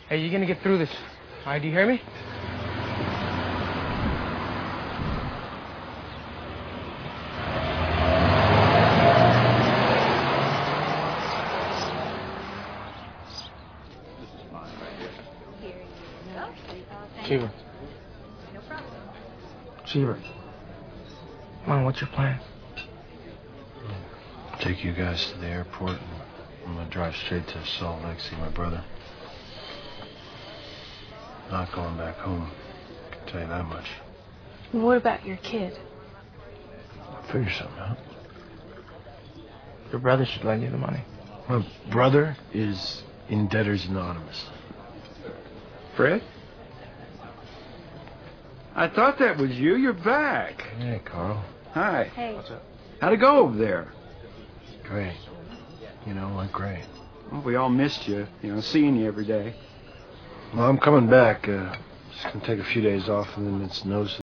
Hey, you're gonna get through this. All right, do you hear me? Cheever. No problem. Cheever. Come on, what's your plan? Take you guys to the airport, and I'm gonna drive straight to Salt Lake, see my brother. Not going back home, I can tell you that much. What about your kid? I'll figure something out. Your brother should lend you the money. My brother is in Debtors Anonymous. Fred? I thought that was you. You're back. Hey, Carl. Hi. Hey. What's up? How'd it go over there? Great. You know, went great. Well, we all missed you, seeing you every day. Well, I'm coming back. Just gonna take a few days off, and then it's nose